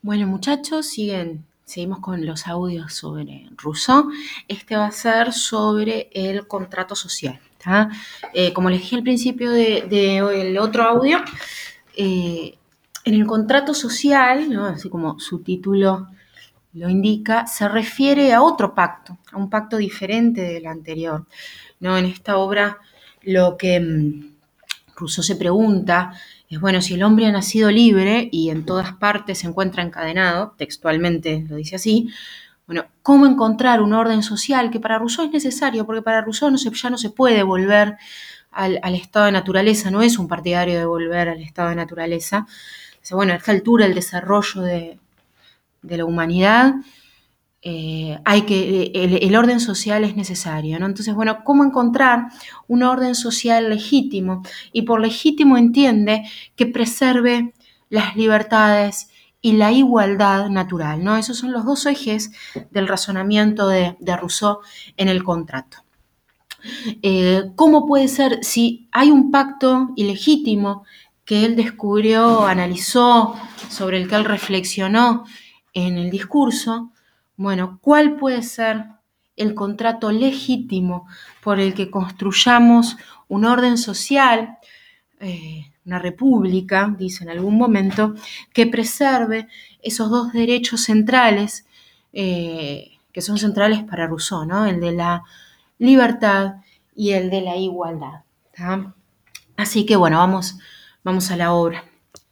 Bueno, muchachos, seguimos con los audios sobre Rousseau. Este va a ser sobre el contrato social. ¿Tá? Como les dije al principio del otro audio, eh, en el contrato social, ¿no? Así como su título lo indica, se refiere a otro pacto, a un pacto diferente del anterior. ¿No? En esta obra lo que Rousseau se pregunta es, bueno, si el hombre ha nacido libre y en todas partes se encuentra encadenado, textualmente lo dice así, bueno, ¿cómo encontrar un orden social que para Rousseau es necesario? Porque para Rousseau ya no se puede volver al estado de naturaleza, no es un partidario de volver al estado de naturaleza. Dice, bueno, a esta altura el desarrollo de la humanidad el orden social es necesario, ¿no? Entonces, bueno, ¿cómo encontrar un orden social legítimo? Y por legítimo entiende que preserve las libertades y la igualdad natural, ¿no? Esos son los dos ejes del razonamiento de Rousseau en el contrato. ¿Cómo puede ser si hay un pacto ilegítimo que él descubrió, analizó, sobre el que él reflexionó en el discurso? Bueno, ¿cuál puede ser el contrato legítimo por el que construyamos un orden social, una república, dice en algún momento, que preserve esos dos derechos centrales que son centrales para Rousseau, ¿no? El de la libertad y el de la igualdad. ¿Tá? Así que bueno, vamos a la obra.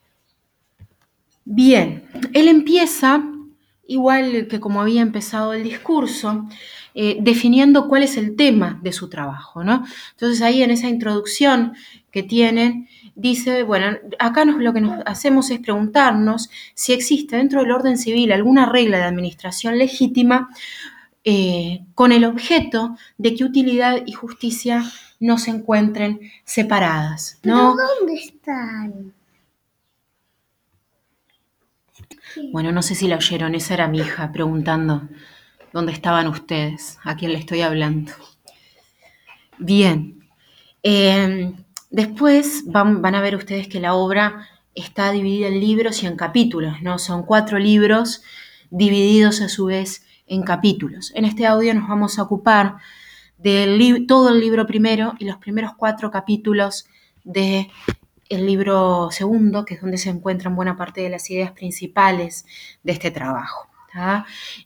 Bien, él empieza, igual que como había empezado el discurso, definiendo cuál es el tema de su trabajo, ¿no? Entonces ahí en esa introducción que tienen, dice, bueno, acá lo que nos hacemos es preguntarnos si existe dentro del orden civil alguna regla de administración legítima con el objeto de que utilidad y justicia no se encuentren separadas, ¿no? ¿Pero dónde están? Bueno, no sé si la oyeron, esa era mi hija preguntando dónde estaban ustedes, a quién le estoy hablando. Bien, después van a ver ustedes que la obra está dividida en libros y en capítulos, ¿no? Son 4 libros divididos a su vez en capítulos. En este audio nos vamos a ocupar de todo el libro primero y los primeros 4 capítulos del libro segundo, que es donde se encuentran buena parte de las ideas principales de este trabajo. ¿Tá?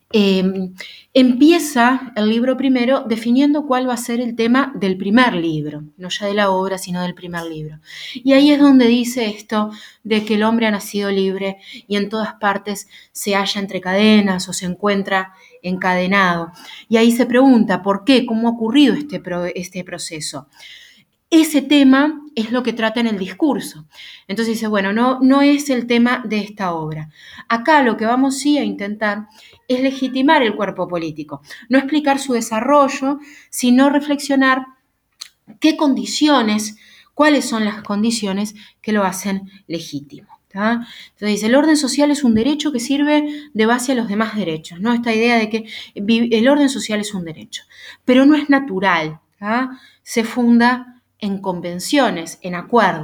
Empieza el libro primero definiendo cuál va a ser el tema del primer libro, no ya de la obra, sino del primer libro. Y ahí es donde dice esto de que el hombre ha nacido libre y en todas partes se halla entre cadenas o se encuentra encadenado. Y ahí se pregunta, ¿por qué? ¿Cómo ha ocurrido este proceso? Ese tema es lo que trata en el discurso. Entonces dice, bueno, no es el tema de esta obra. Acá lo que vamos sí a intentar es legitimar el cuerpo político, no explicar su desarrollo, sino reflexionar qué condiciones, cuáles son las condiciones que lo hacen legítimo. ¿Tá? Entonces dice, el orden social es un derecho que sirve de base a los demás derechos, ¿no? Esta idea de que el orden social es un derecho, pero no es natural, ¿tá? Se funda en convenciones, en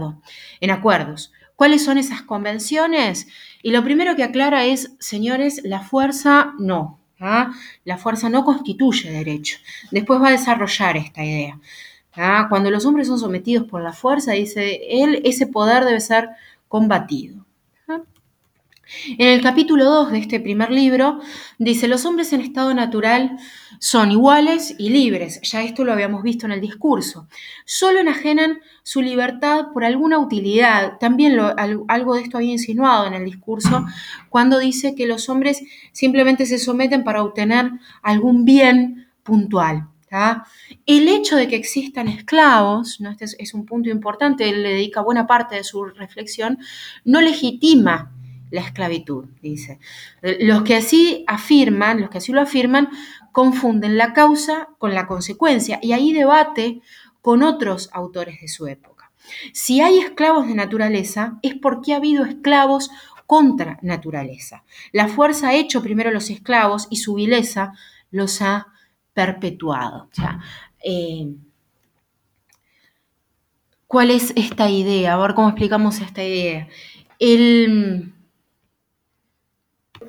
acuerdos. ¿Cuáles son esas convenciones? Y lo primero que aclara es, señores, la fuerza no, ¿tá? La fuerza no constituye derecho. Después va a desarrollar esta idea. ¿Tá? Cuando los hombres son sometidos por la fuerza, dice él, ese poder debe ser combatido. ¿Tá? En el capítulo 2 de este primer libro, dice, los hombres en estado natural son iguales y libres, ya esto lo habíamos visto en el discurso, solo enajenan su libertad por alguna utilidad, también algo de esto había insinuado en el discurso, cuando dice que los hombres simplemente se someten para obtener algún bien puntual. ¿Tá? El hecho de que existan esclavos, ¿no? Este es un punto importante, él le dedica buena parte de su reflexión, no legitima la esclavitud, dice. Los que así lo afirman, confunden la causa con la consecuencia y ahí debate con otros autores de su época. Si hay esclavos de naturaleza, es porque ha habido esclavos contra naturaleza. La fuerza ha hecho primero los esclavos y su vileza los ha perpetuado. O sea, ¿cuál es esta idea? A ver cómo explicamos esta idea.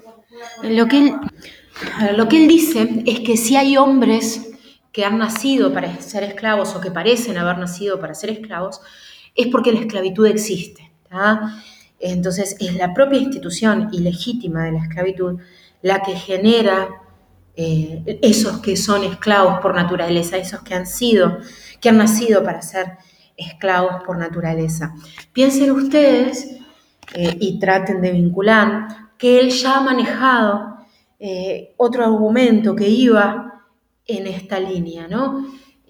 Lo que él dice es que si hay hombres que han nacido para ser esclavos o que parecen haber nacido para ser esclavos, es porque la esclavitud existe. ¿Tá? Entonces es la propia institución ilegítima de la esclavitud la que genera esos que son esclavos por naturaleza, esos que han nacido para ser esclavos por naturaleza. Piensen ustedes y traten de vincular que él ya ha manejado otro argumento que iba en esta línea, ¿no?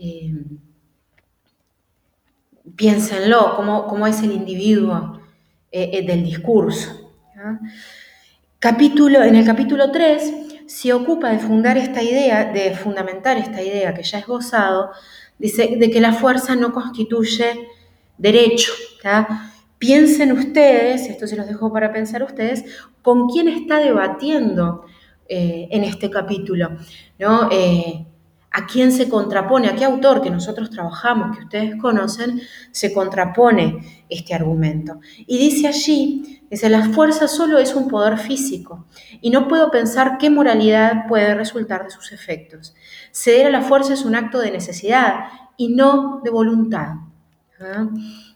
Piénsenlo, cómo es el individuo del discurso. ¿No? En el capítulo 3 se ocupa de fundamentar esta idea que ya es gozado, dice de que la fuerza no constituye derecho. ¿Tá? Piensen ustedes, esto se los dejo para pensar ustedes, con quién está debatiendo en este capítulo, ¿no? A quién se contrapone, a qué autor que nosotros trabajamos, que ustedes conocen, se contrapone este argumento. Y dice allí, la fuerza solo es un poder físico y no puedo pensar qué moralidad puede resultar de sus efectos. Ceder a la fuerza es un acto de necesidad y no de voluntad. ¿Ah?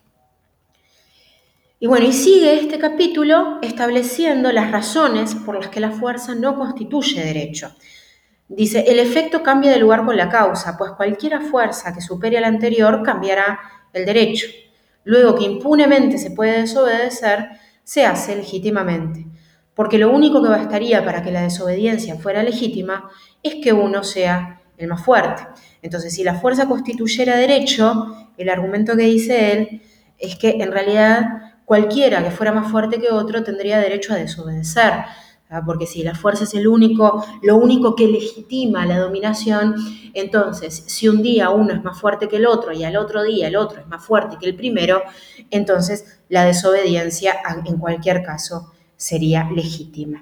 Y bueno, y sigue este capítulo estableciendo las razones por las que la fuerza no constituye derecho. Dice, el efecto cambia de lugar con la causa, pues cualquier fuerza que supere a la anterior cambiará el derecho. Luego que impunemente se puede desobedecer, se hace legítimamente. Porque lo único que bastaría para que la desobediencia fuera legítima es que uno sea el más fuerte. Entonces, si la fuerza constituyera derecho, el argumento que dice él es que en realidad cualquiera que fuera más fuerte que otro tendría derecho a desobedecer. Porque si la fuerza es lo único que legitima la dominación, entonces si un día uno es más fuerte que el otro y al otro día el otro es más fuerte que el primero, entonces la desobediencia en cualquier caso sería legítima.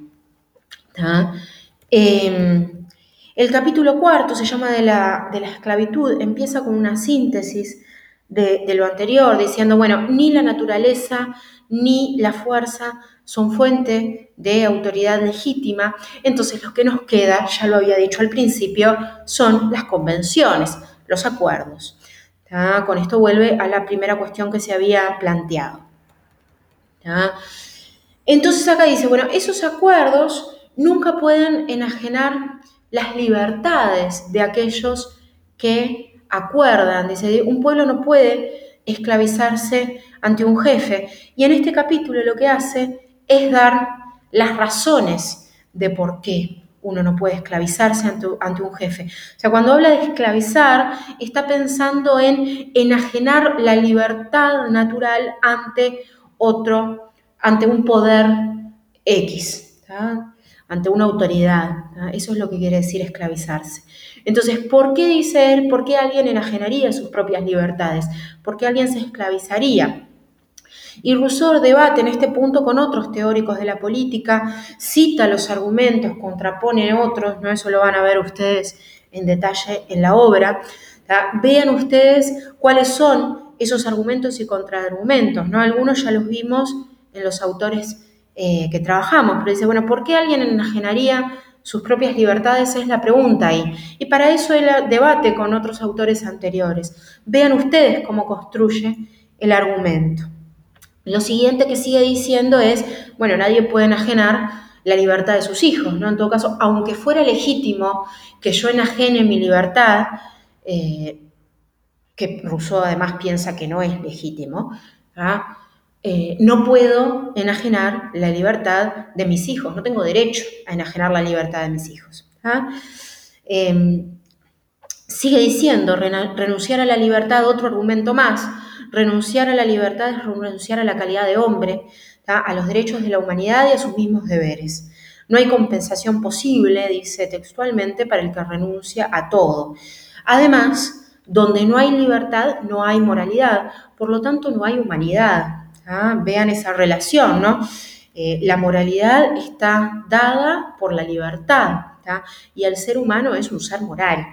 El capítulo 4 se llama de la esclavitud, empieza con una síntesis de lo anterior, diciendo, bueno, ni la naturaleza ni la fuerza son fuente de autoridad legítima, entonces lo que nos queda, ya lo había dicho al principio, son las convenciones, los acuerdos. Con esto vuelve a la primera cuestión que se había planteado. Entonces acá dice, bueno, esos acuerdos nunca pueden enajenar las libertades de aquellos que acuerdan. Dice, un pueblo no puede esclavizarse ante un jefe. Y en este capítulo lo que hace es dar las razones de por qué uno no puede esclavizarse ante un jefe. O sea, cuando habla de esclavizar, está pensando en enajenar la libertad natural ante un poder X, ¿tá? Ante una autoridad. ¿tá? Eso es lo que quiere decir esclavizarse. Entonces, ¿por qué dice él? ¿Por qué alguien enajenaría sus propias libertades? ¿Por qué alguien se esclavizaría? Y Rousseau debate en este punto con otros teóricos de la política, cita los argumentos, contrapone otros, ¿no? Eso lo van a ver ustedes en detalle en la obra. ¿tá? Vean ustedes cuáles son esos argumentos y contraargumentos, ¿no? Algunos ya los vimos en los autores que trabajamos, pero dice, bueno, ¿por qué alguien enajenaría sus propias libertades? Es la pregunta ahí. Y para eso él debate con otros autores anteriores. Vean ustedes cómo construye el argumento. Lo siguiente que sigue diciendo es, bueno, nadie puede enajenar la libertad de sus hijos, ¿no? En todo caso, aunque fuera legítimo que yo enajene mi libertad, que Rousseau además piensa que no es legítimo, no puedo enajenar la libertad de mis hijos, no tengo derecho a enajenar la libertad de mis hijos. Sigue diciendo, renunciar a la libertad, otro argumento más, renunciar a la libertad es renunciar a la calidad de hombre, a los derechos de la humanidad y a sus mismos deberes. No hay compensación posible, dice textualmente, para el que renuncia a todo. Además, donde no hay libertad, no hay moralidad, por lo tanto no hay humanidad. Vean esa relación, ¿no? La moralidad está dada por la libertad, y el ser humano es un ser moral.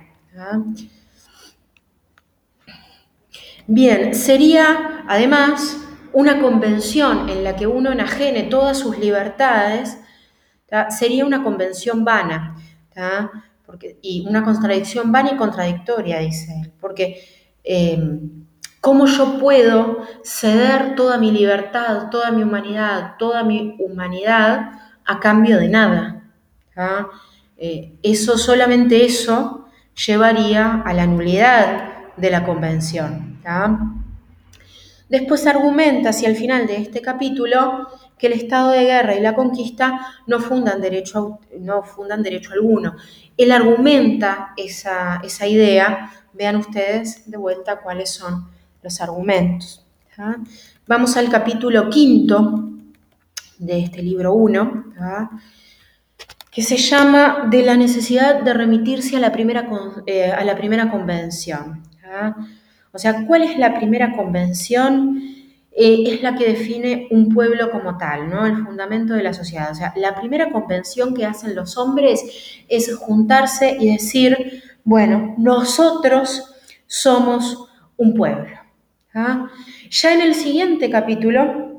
Bien, sería además una convención en la que uno enajene todas sus libertades, sería una convención vana, y una contradicción vana y contradictoria, dice él, porque ¿cómo yo puedo ceder toda mi libertad, toda mi humanidad a cambio de nada? Solamente eso llevaría a la nulidad de la convención. Después argumenta hacia el final de este capítulo que el estado de guerra y la conquista no fundan derecho alguno. Él argumenta esa idea. Vean ustedes de vuelta cuáles son los argumentos. Vamos al capítulo 5 de este libro 1, que se llama de la necesidad de remitirse a la primera convención. O sea, ¿cuál es la primera convención? Es la que define un pueblo como tal, ¿no? El fundamento de la sociedad. O sea, la primera convención que hacen los hombres es juntarse y decir, bueno, nosotros somos un pueblo. Ya en el siguiente capítulo,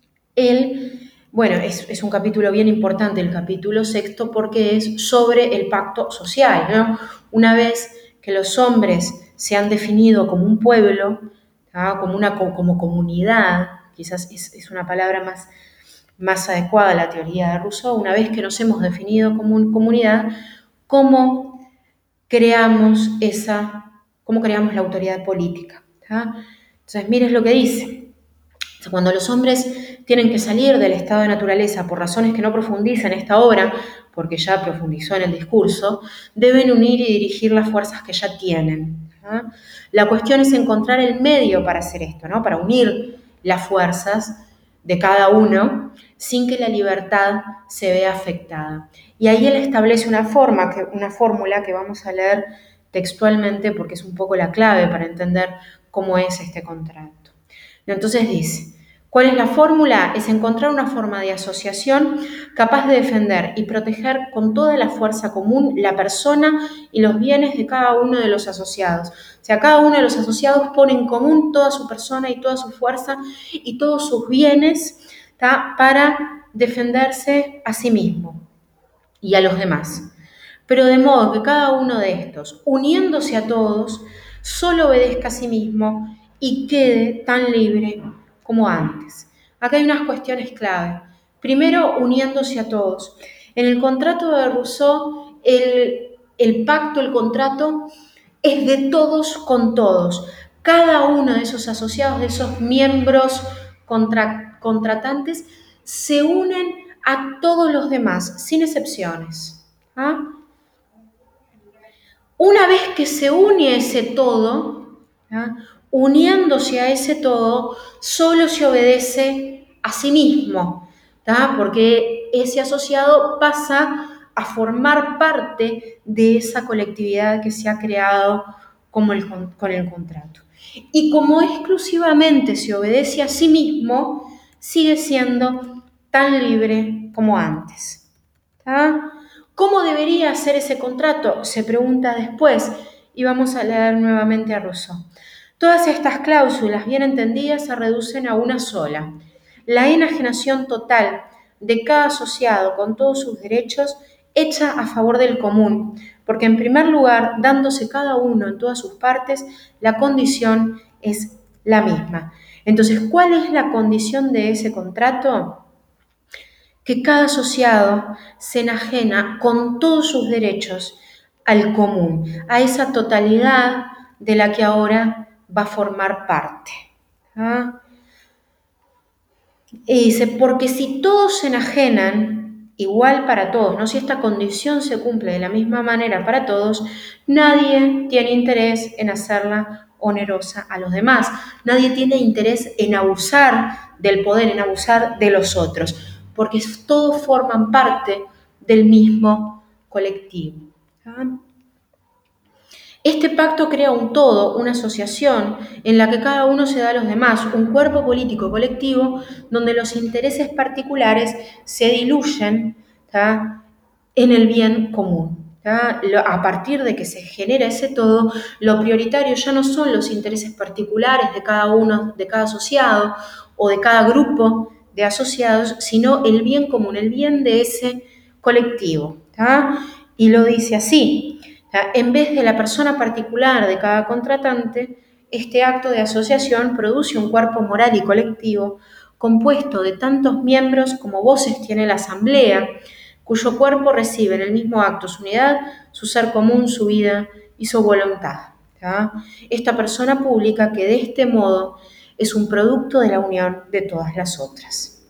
es un capítulo bien importante, el capítulo 6, porque es sobre el pacto social, ¿no? Una vez que los hombres se han definido como un pueblo, como comunidad, quizás es una palabra más adecuada a la teoría de Rousseau, una vez que nos hemos definido como comunidad, ¿cómo creamos la autoridad política? Entonces, miren lo que dice. Cuando los hombres tienen que salir del estado de naturaleza por razones que no profundiza en esta obra, porque ya profundizó en el discurso, deben unir y dirigir las fuerzas que ya tienen. La cuestión es encontrar el medio para hacer esto, para unir las fuerzas de cada uno sin que la libertad se vea afectada. Y ahí él establece una fórmula que vamos a leer textualmente porque es un poco la clave para entender cómo es este contrato. Entonces dice, ¿cuál es la fórmula? Es encontrar una forma de asociación capaz de defender y proteger con toda la fuerza común la persona y los bienes de cada uno de los asociados. O sea, cada uno de los asociados pone en común toda su persona y toda su fuerza y todos sus bienes para defenderse a sí mismo y a los demás. Pero de modo que cada uno de estos, uniéndose a todos, solo obedezca a sí mismo y quede tan libre como antes. Acá hay unas cuestiones clave. Primero, uniéndose a todos. En el contrato de Rousseau, el pacto, el contrato, es de todos con todos. Cada uno de esos asociados, de esos miembros contratantes, se unen a todos los demás, sin excepciones. Una vez que se une ese todo, uniéndose a ese todo, solo se obedece a sí mismo, porque ese asociado pasa a formar parte de esa colectividad que se ha creado con el contrato. Y como exclusivamente se obedece a sí mismo, sigue siendo tan libre como antes. ¿Cómo debería ser ese contrato? Se pregunta después y vamos a leer nuevamente a Rousseau. Todas estas cláusulas bien entendidas se reducen a una sola: la enajenación total de cada asociado con todos sus derechos hecha a favor del común, porque en primer lugar, dándose cada uno en todas sus partes, la condición es la misma. Entonces, ¿cuál es la condición de ese contrato? Que cada asociado se enajena con todos sus derechos al común, a esa totalidad de la que ahora va a formar parte. Y dice, porque si todos se enajenan, igual para todos, ¿no? Si esta condición se cumple de la misma manera para todos, nadie tiene interés en hacerla onerosa a los demás. Nadie tiene interés en abusar del poder, en abusar de los otros, porque todos forman parte del mismo colectivo. Este pacto crea un todo, una asociación en la que cada uno se da a los demás, un cuerpo político colectivo donde los intereses particulares se diluyen en el bien común. A partir de que se genera ese todo, lo prioritario ya no son los intereses particulares de cada uno, de cada asociado o de cada grupo de asociados, sino el bien común, el bien de ese colectivo. Y lo dice así: en vez de la persona particular de cada contratante, este acto de asociación produce un cuerpo moral y colectivo compuesto de tantos miembros como voces tiene la asamblea, cuyo cuerpo recibe en el mismo acto su unidad, su ser común, su vida y su voluntad. Esta persona pública que de este modo es un producto de la unión de todas las otras.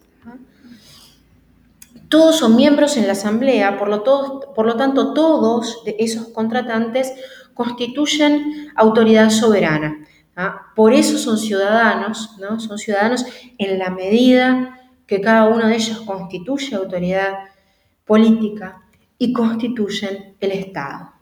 Todos son miembros en la asamblea, por lo tanto todos de esos contratantes constituyen autoridad soberana. Por eso son ciudadanos, ¿no? Son ciudadanos en la medida que cada uno de ellos constituye autoridad política y constituyen el Estado.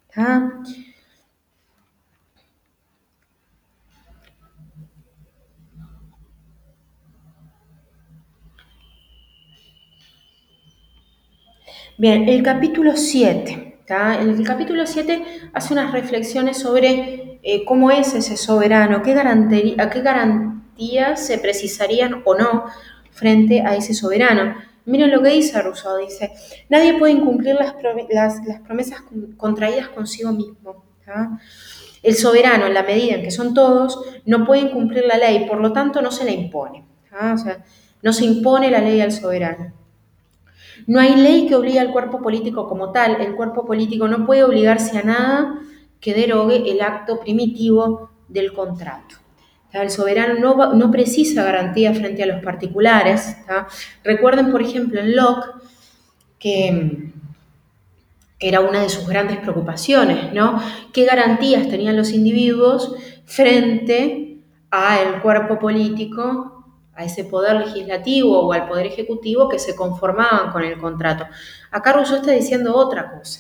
Bien, el capítulo 7. En el capítulo 7 hace unas reflexiones sobre cómo es ese soberano, qué garantías se precisarían o no frente a ese soberano. Miren lo que dice Rousseau, dice: nadie puede incumplir las promesas contraídas consigo mismo. El soberano, en la medida en que son todos, no puede incumplir la ley, por lo tanto no se la impone. O sea, no se impone la ley al soberano. No hay ley que obligue al cuerpo político como tal. El cuerpo político no puede obligarse a nada que derogue el acto primitivo del contrato. El soberano no precisa garantía frente a los particulares. Recuerden, por ejemplo, en Locke, que era una de sus grandes preocupaciones, ¿no? ¿Qué garantías tenían los individuos frente al cuerpo político, a ese poder legislativo o al poder ejecutivo que se conformaban con el contrato? Acá Rousseau está diciendo otra cosa.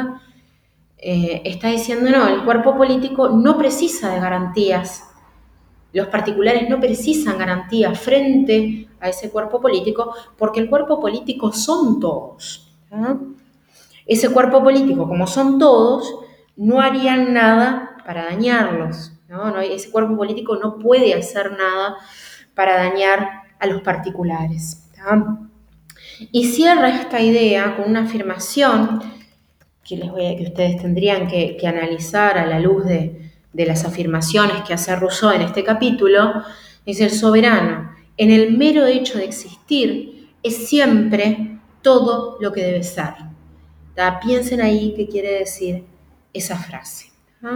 Está diciendo, no, el cuerpo político no precisa de garantías. Los particulares no precisan garantías frente a ese cuerpo político porque el cuerpo político son todos. Ese cuerpo político, como son todos, no harían nada para dañarlos. Ese cuerpo político no puede hacer nada para dañar a los particulares. Y cierra esta idea con una afirmación que ustedes tendrían que analizar a la luz de las afirmaciones que hace Rousseau en este capítulo. Dice: el soberano, en el mero hecho de existir, es siempre todo lo que debe ser. Piensen ahí qué quiere decir esa frase.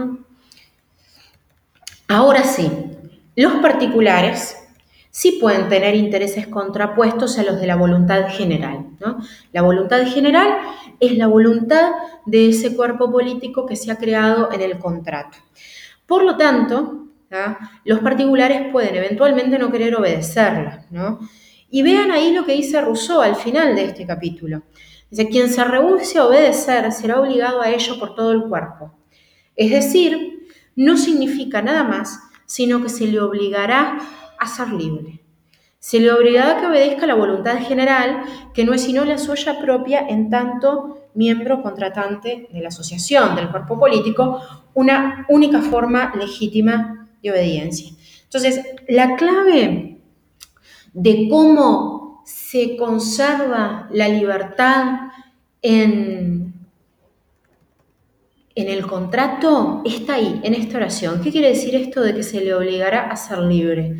Ahora sí, los particulares sí pueden tener intereses contrapuestos a los de la voluntad general, ¿no? La voluntad general es la voluntad de ese cuerpo político que se ha creado en el contrato. Por lo tanto, los particulares pueden eventualmente no querer obedecerla, ¿no? Y vean ahí lo que dice Rousseau al final de este capítulo. Dice: quien se rehúse a obedecer será obligado a ello por todo el cuerpo. Es decir, no significa nada más, sino que se le obligará a ser libre. Se le obligará a que obedezca a la voluntad general, que no es sino la suya propia en tanto miembro contratante de la asociación, del cuerpo político, una única forma legítima de obediencia. Entonces, la clave de cómo se conserva la libertad en el contrato está ahí, en esta oración. ¿Qué quiere decir esto de que se le obligará a ser libre?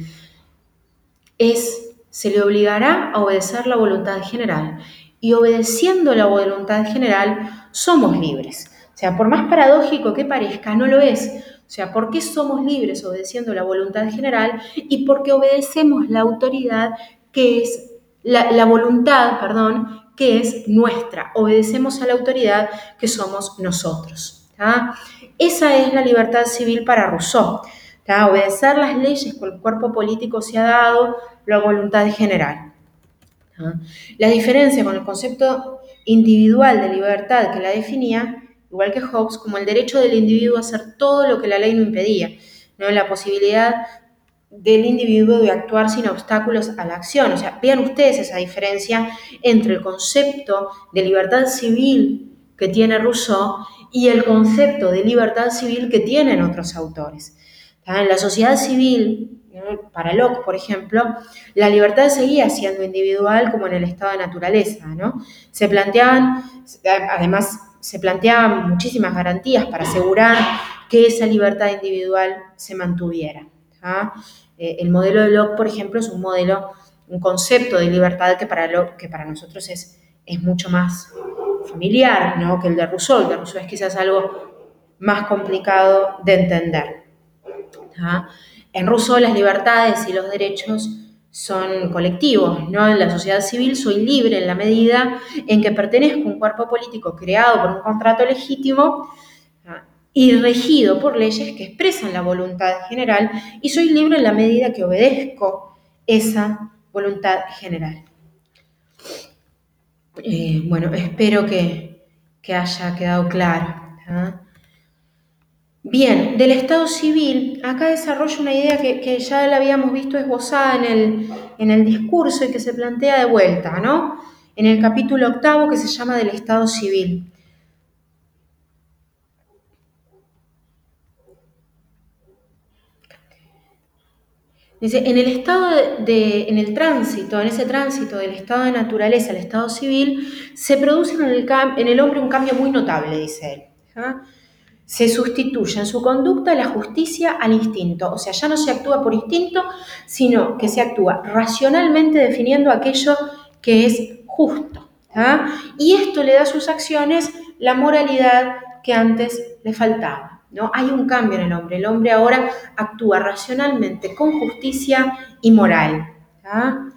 Se le obligará a obedecer la voluntad general. Y obedeciendo la voluntad general, somos libres. O sea, por más paradójico que parezca, no lo es. O sea, ¿por qué somos libres obedeciendo la voluntad general? Y porque obedecemos la autoridad que es, la voluntad, que es nuestra. Obedecemos a la autoridad que somos nosotros. Esa es la libertad civil para Rousseau. Obedecer las leyes que el cuerpo político se ha dado, la voluntad general. La diferencia con el concepto individual de libertad que la definía, igual que Hobbes, como el derecho del individuo a hacer todo lo que la ley no impedía, ¿no? La posibilidad del individuo de actuar sin obstáculos a la acción. O sea, vean ustedes esa diferencia entre el concepto de libertad civil que tiene Rousseau y el concepto de libertad civil que tienen otros autores. En la sociedad civil, ¿no? Para Locke, por ejemplo, la libertad seguía siendo individual como en el estado de naturaleza, ¿no? Además, se planteaban muchísimas garantías para asegurar que esa libertad individual se mantuviera. ¿Ah? El modelo de Locke, por ejemplo, es un concepto de libertad que para nosotros es mucho más familiar, ¿no? Que el de Rousseau. El de Rousseau es quizás algo más complicado de entender. ¿Ah? En Rousseau las libertades y los derechos son colectivos, ¿no? En la sociedad civil soy libre en la medida en que pertenezco a un cuerpo político creado por un contrato legítimo, ¿ah? Y regido por leyes que expresan la voluntad general, y soy libre en la medida que obedezco esa voluntad general. Bueno, espero que haya quedado claro. ¿Ah? Bien, del Estado civil, acá desarrollo una idea que ya la habíamos visto esbozada en el discurso y que se plantea de vuelta, ¿no? En el capítulo 8 que se llama del Estado civil. Dice, en ese tránsito del estado de naturaleza al estado civil, se produce en el hombre un cambio muy notable, dice él. ¿Ah? Se sustituye en su conducta la justicia al instinto, o sea, ya no se actúa por instinto, sino que se actúa racionalmente definiendo aquello que es justo. ¿Ah? Y esto le da a sus acciones la moralidad que antes le faltaba. ¿No? Hay un cambio en el hombre ahora actúa racionalmente, con justicia y moral. ¿Ah?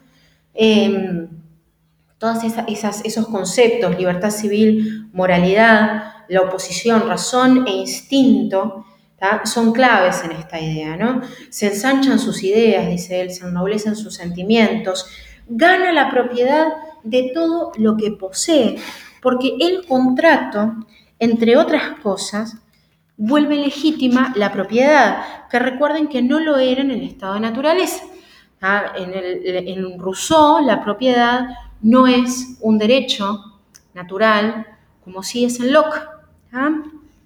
Todos esos conceptos, libertad civil, moralidad, la oposición, razón e instinto, ¿tá? Son claves en esta idea, ¿no? Se ensanchan sus ideas, dice él, se ennoblecen sus sentimientos, gana la propiedad de todo lo que posee, porque el contrato, entre otras cosas, vuelve legítima la propiedad, que recuerden que no lo era en el estado de naturaleza. ¿Ah? En Rousseau, la propiedad no es un derecho natural, como sí es en Locke. ¿Ah?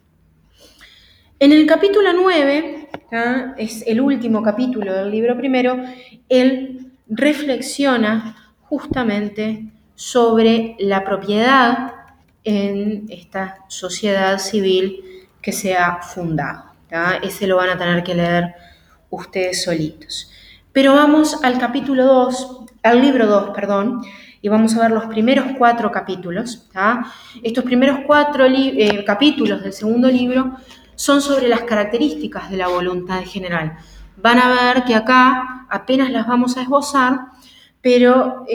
En el capítulo 9, ¿ah? Es el último capítulo del libro primero, él reflexiona justamente sobre la propiedad en esta sociedad civil que se ha fundado. ¿Ah? Ese lo van a tener que leer ustedes solitos. Pero vamos al capítulo 2, al libro 2, perdón, y vamos a ver los primeros 4 capítulos. ¿Ah? Estos primeros 4 capítulos del segundo libro son sobre las características de la voluntad general. Van a ver que acá apenas las vamos a esbozar, pero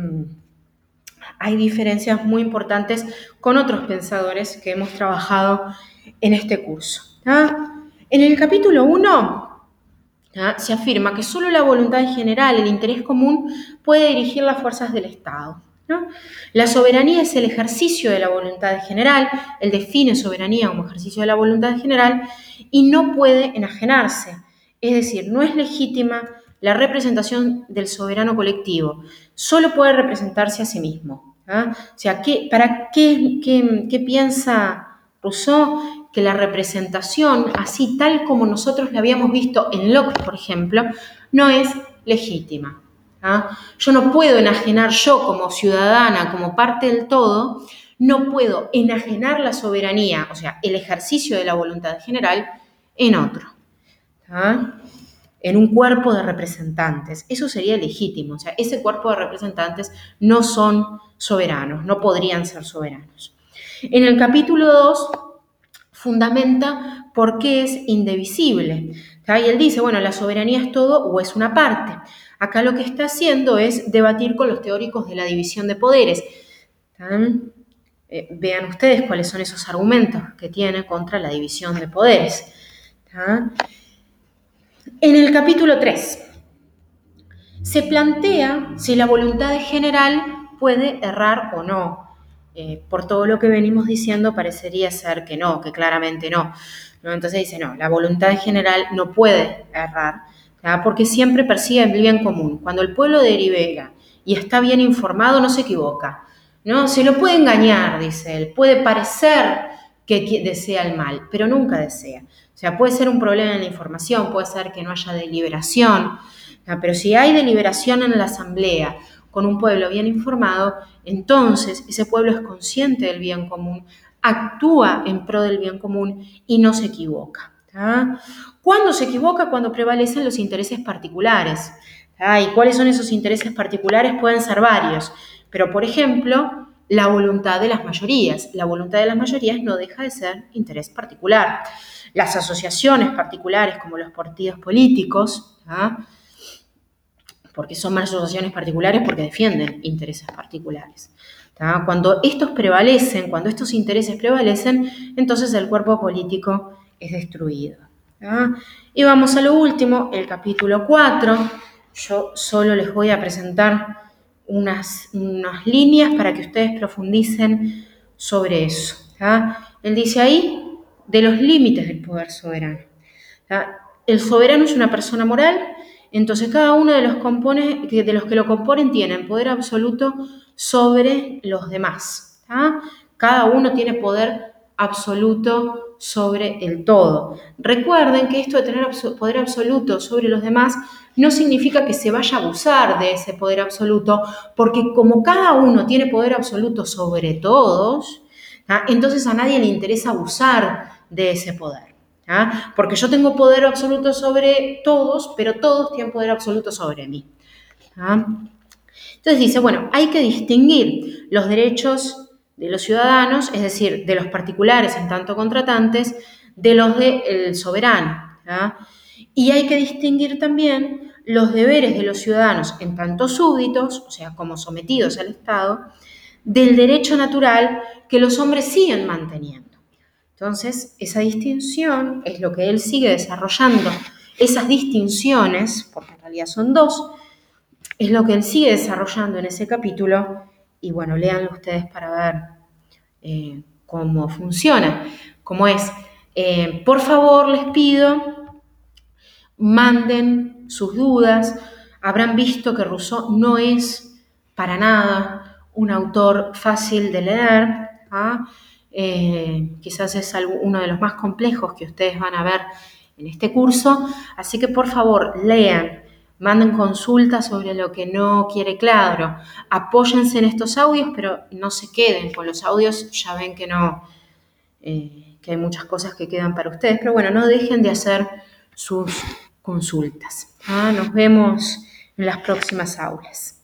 hay diferencias muy importantes con otros pensadores que hemos trabajado en este curso. ¿Ah? En el capítulo 1 se afirma que solo la voluntad general, el interés común, puede dirigir las fuerzas del Estado. ¿No? La soberanía es el ejercicio de la voluntad general, él define soberanía como ejercicio de la voluntad general y no puede enajenarse, es decir, no es legítima la representación del soberano colectivo, solo puede representarse a sí mismo. ¿Ah? O sea, ¿qué piensa Rousseau? Que la representación, así tal como nosotros la habíamos visto en Locke, por ejemplo, no es legítima. ¿Ah? Yo no puedo enajenar, yo como ciudadana, como parte del todo, no puedo enajenar la soberanía, o sea, el ejercicio de la voluntad general, en otro. ¿Ah? En un cuerpo de representantes. Eso sería legítimo, o sea, ese cuerpo de representantes no son soberanos, no podrían ser soberanos. En el capítulo 2 fundamenta por qué es indivisible. ¿Tá? Y él dice, bueno, la soberanía es todo o es una parte. Acá lo que está haciendo es debatir con los teóricos de la división de poderes. Vean ustedes cuáles son esos argumentos que tiene contra la división de poderes. ¿Tá? En el capítulo 3 se plantea si la voluntad general puede errar o no. Por todo lo que venimos diciendo parecería ser que no, que claramente no. Entonces dice, no, la voluntad general no puede errar, ¿tá? Porque siempre persigue el bien común. Cuando el pueblo delibera y está bien informado, no se equivoca, ¿no? Se lo puede engañar, dice él, puede parecer que desea el mal, pero nunca desea. O sea, puede ser un problema en la información, puede ser que no haya deliberación, pero si hay deliberación en la asamblea con un pueblo bien informado, entonces ese pueblo es consciente del bien común, actúa en pro del bien común y no se equivoca. ¿Cuándo se equivoca? Cuando prevalecen los intereses particulares. ¿Y cuáles son esos intereses particulares? Pueden ser varios, pero por ejemplo, la voluntad de las mayorías. La voluntad de las mayorías no deja de ser interés particular. Las asociaciones particulares, como los partidos políticos, porque son más asociaciones particulares porque defienden intereses particulares. Cuando estos prevalecen, cuando estos intereses prevalecen, entonces el cuerpo político es destruido. Y vamos a lo último, el capítulo 4. Yo solo les voy a presentar unas líneas para que ustedes profundicen sobre eso. Él dice ahí de los límites del poder soberano. El soberano es una persona moral, entonces cada uno de los que lo componen tienen poder absoluto sobre los demás. Cada uno tiene poder absoluto sobre el todo. Recuerden que esto de tener poder absoluto sobre los demás no significa que se vaya a abusar de ese poder absoluto, porque como cada uno tiene poder absoluto sobre todos, entonces a nadie le interesa abusar de ese poder. Porque yo tengo poder absoluto sobre todos, pero todos tienen poder absoluto sobre mí. Entonces dice, bueno, hay que distinguir los derechos de los ciudadanos, es decir, de los particulares en tanto contratantes, de los del soberano. Y hay que distinguir también los deberes de los ciudadanos en tanto súbditos, o sea, como sometidos al Estado, del derecho natural que los hombres siguen manteniendo. Entonces, esa distinción es lo que él sigue desarrollando. Esas distinciones, porque en realidad son dos, es lo que él sigue desarrollando en ese capítulo. Y bueno, léanlo ustedes para ver cómo funciona, cómo es. Por favor, les pido, manden sus dudas. Habrán visto que Rousseau no es para nada un autor fácil de leer. Quizás es uno de los más complejos que ustedes van a ver en este curso, así que por favor lean, manden consultas sobre lo que no quede claro, apóyense en estos audios, pero no se queden con los audios, ya ven que no, que hay muchas cosas que quedan para ustedes, pero bueno, no dejen de hacer sus consultas. Nos vemos en las próximas aulas.